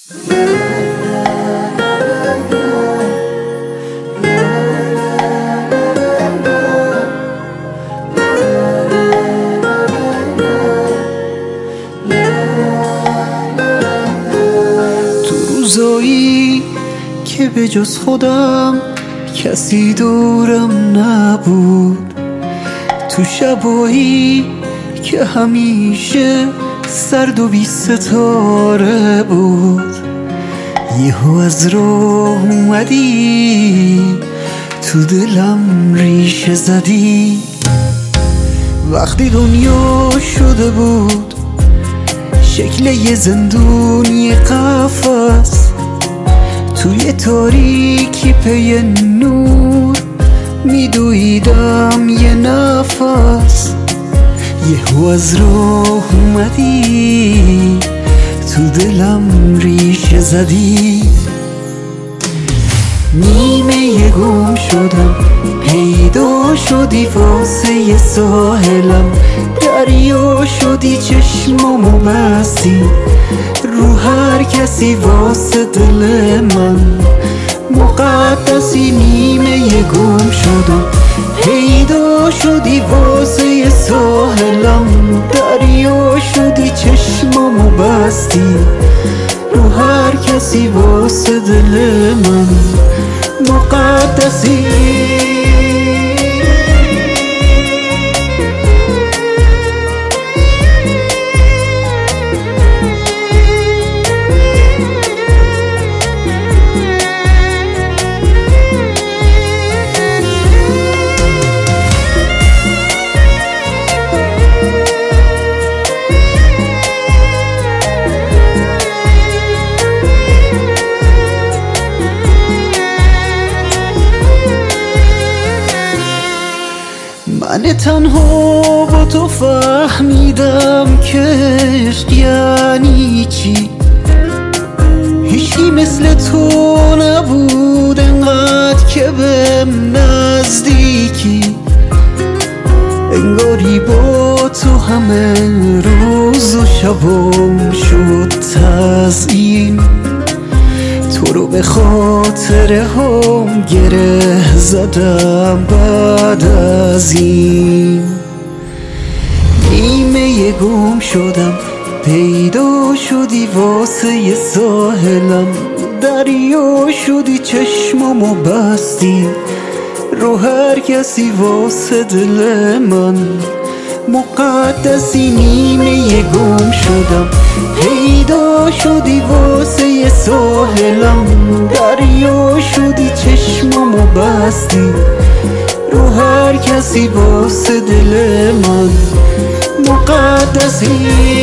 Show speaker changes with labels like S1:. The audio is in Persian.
S1: تو روزایی که به جز خودم کسی دورم نبود، تو شبایی که همیشه سرد و بی ستاره بود، یهو از راه اومدی تو دلم ریشه زدی. وقتی دنیا شده بود شکل یه زندون، یه قفس توی تاریکی پی نور میدویدم یه نفس، یهو از راه اومدی تو دلم ریشه زدی. نیمه گم شدم پیدا شدی واسه یه ساحلم، دریا شدی چشمامو بستی رو هر کسی واسه دل من مقدسی. نیمه گم شدم پیدا شدی واسه یه ساحلم، دریا شدی چشمامو بستی رو هر کسی واسه دل من مقدسی. من تنها با تو فهمیدم که عشق یعنی چی، هیچی مثل تو نبود انقدر که بهم نزدیکی، انگاری با تو همه روز و شبم شد تزیین، تو رو به خاطر هم گره زدم بعد از این. نیمه گم شدم پیدا شدی واسه یه ساحلم، دریا شدی چشمامو بستی رو هر کسی واسه دل من مقدسی. نیمه گم شدم پیدا شدی واسه یه ساحلم، دریا شدی چشمامو بستی رو هر کسی واسه دل من مقدسی.